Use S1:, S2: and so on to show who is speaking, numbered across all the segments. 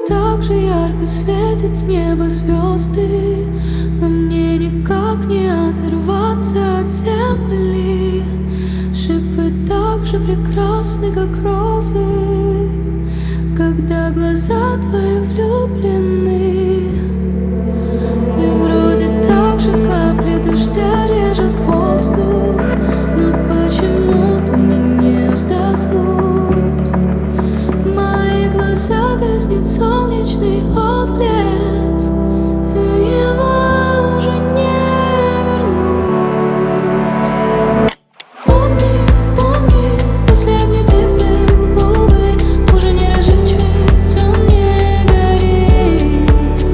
S1: так же ярко светят с неба звезды, но мне никак не оторваться от земли. Шипы так же прекрасны, как розы, когда глаза твои влюблены. И вроде так же капли дождя режет воздух, но почему-то мне не вздохнуть. В моих глазах гаснет солнечный отблеск, и его уже не вернуть. Помни, помни, последний пепел, увы, уже не разжечь, ведь он не горит.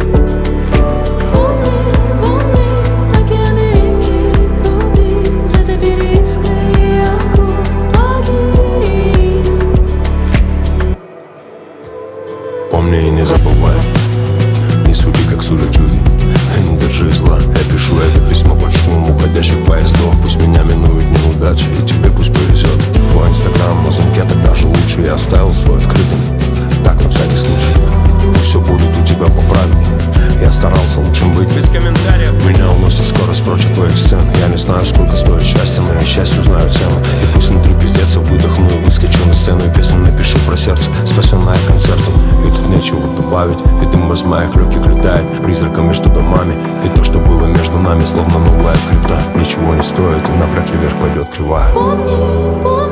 S1: Помни, помни, океаны, реки, пруды, затопили искры и огонь погиб.
S2: Помни и не забывай, не суди, как судят люди, и не держи зла. Я пишу это письмо под шумом уходящих поездов. Пусть меня минуют неудачи, и тебе пусть повезет. Твой инстаграм на замке, так даже лучше. Я оставил свой открытым, так на всякий случай. И все будет у тебя по правилам. Я старался лучшим быть, без комментариев. Меня уносит скорость прочь от твоих сцен. Я не знаю, сколько стоит счастье, но несчастью знаю цену. И пусть внутри пиздец, я выдохну и выскочу на сцену. И песню напишу про сердце, спасенное концертом. И тут нечего добавить, и дым из моих легких летает призраком между домами. И то, что было между нами, словно новая крипта, ничего не стоит, и навряд ли вверх пойдет кривая.
S1: Помни, помни.